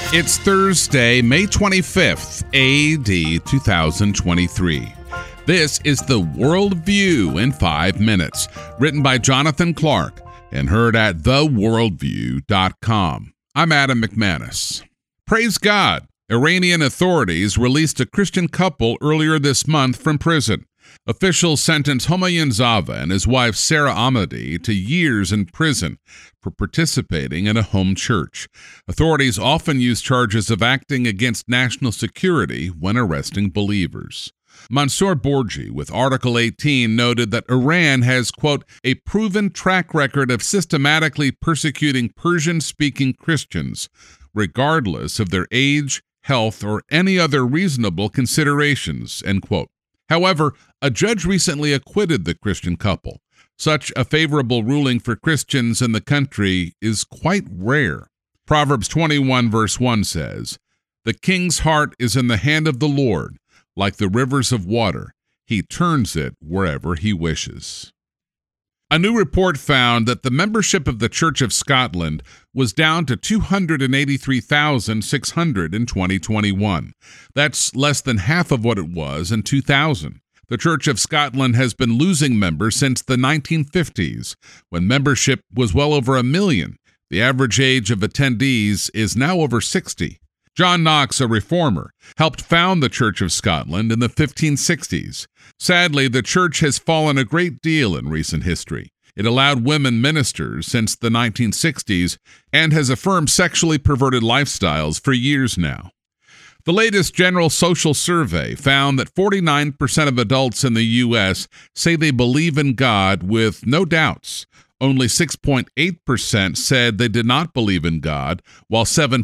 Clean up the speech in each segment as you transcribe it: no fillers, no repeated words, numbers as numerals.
It's Thursday, May 25th, AD 2023. This is the World View in 5 minutes, written by Jonathan Clark and heard at theworldview.com. I'm Adam McManus. Praise God! Iranian authorities released a Christian couple earlier this month from prison. Officials sentenced Homayoun Zava and his wife Sarah Ahmadi to years in prison for participating in a home church. Authorities often use charges of acting against national security when arresting believers. Mansour Borji with Article 18 noted that Iran has, quote, a proven track record of systematically persecuting Persian-speaking Christians, regardless of their age, health, or any other reasonable considerations, end quote. However, a judge recently acquitted the Christian couple. Such a favorable ruling for Christians in the country is quite rare. Proverbs 21 verse 1 says, "The king's heart is in the hand of the Lord, like the rivers of water. He turns it wherever he wishes." A new report found that the membership of the Church of Scotland was down to 283,600 in 2021. That's less than half of what it was in 2000. The Church of Scotland has been losing members since the 1950s, when membership was well over 1 million. The average age of attendees is now over 60. John Knox, a reformer, helped found the Church of Scotland in the 1560s. Sadly, the church has fallen a great deal in recent history. It allowed women ministers since the 1960s and has affirmed sexually perverted lifestyles for years now. The latest General Social Survey found that 49% of adults in the U.S. say they believe in God with no doubts. Only 6.8% said they did not believe in God, while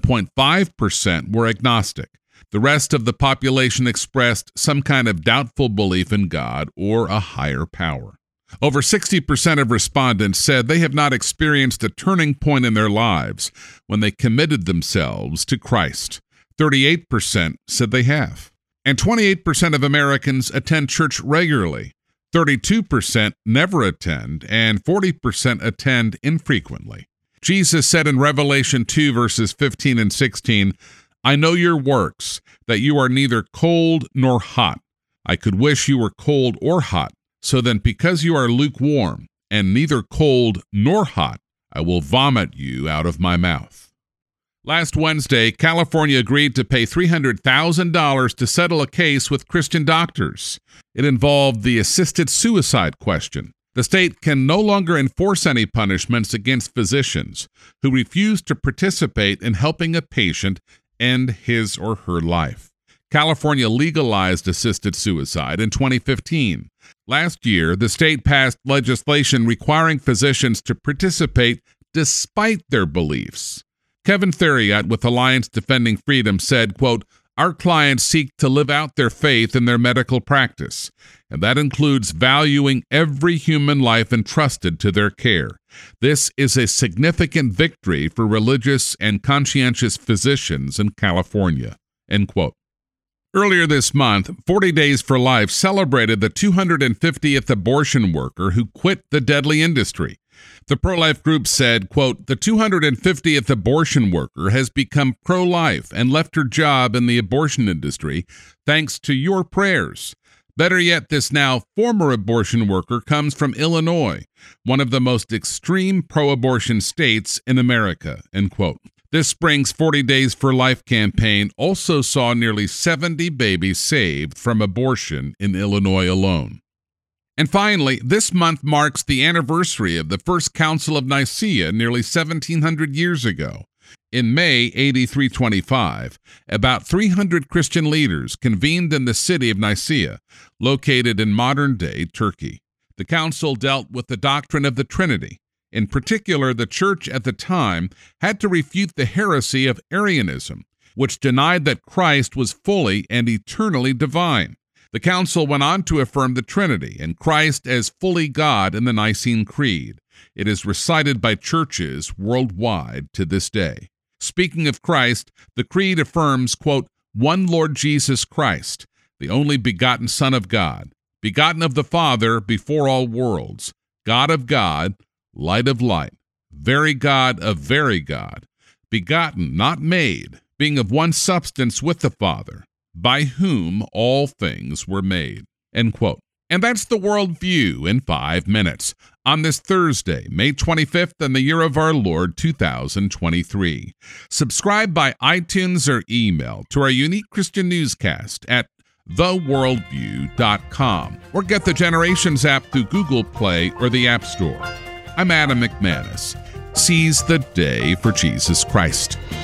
7.5% were agnostic. The rest of the population expressed some kind of doubtful belief in God or a higher power. Over 60% of respondents said they have not experienced a turning point in their lives when they committed themselves to Christ. 38% said they have. And 28% of Americans attend church regularly. 32% never attend, and 40% attend infrequently. Jesus said in Revelation 2, verses 15 and 16, "I know your works, that you are neither cold nor hot. I could wish you were cold or hot. So then, because you are lukewarm, and neither cold nor hot, I will vomit you out of my mouth." Last Wednesday, California agreed to pay $300,000 to settle a case with Christian doctors. It involved the assisted suicide question. The state can no longer enforce any punishments against physicians who refuse to participate in helping a patient end his or her life. California legalized assisted suicide in 2015. Last year, the state passed legislation requiring physicians to participate despite their beliefs. Kevin Theriot with Alliance Defending Freedom said, quote, "Our clients seek to live out their faith in their medical practice, and that includes valuing every human life entrusted to their care. This is a significant victory for religious and conscientious physicians in California," end quote. Earlier this month, 40 Days for Life celebrated the 250th abortion worker who quit the deadly industry. The pro-life group said, quote, "The 250th abortion worker has become pro-life and left her job in the abortion industry thanks to your prayers. Better yet, this now former abortion worker comes from Illinois, one of the most extreme pro-abortion states in America," end quote. This spring's 40 Days for Life campaign also saw nearly 70 babies saved from abortion in Illinois alone. And finally, this month marks the anniversary of the First Council of Nicaea nearly 1,700 years ago. In May AD 325, about 300 Christian leaders convened in the city of Nicaea, located in modern-day Turkey. The council dealt with the doctrine of the Trinity. In particular, the church at the time had to refute the heresy of Arianism, which denied that Christ was fully and eternally divine. The council went on to affirm the Trinity and Christ as fully God in the Nicene Creed. It is recited by churches worldwide to this day. Speaking of Christ, the Creed affirms, quote, "One Lord Jesus Christ, the only begotten Son of God, begotten of the Father before all worlds, God of God, light of light, very God of very God, begotten, not made, being of one substance with the Father, by whom all things were made." End quote. And that's the Worldview in 5 minutes on this Thursday, May 25th, in the year of our Lord 2023. Subscribe by iTunes or email to our unique Christian newscast at theworldview.com, or get the Generations app through Google Play or the App Store. I'm Adam McManus. Seize the day for Jesus Christ.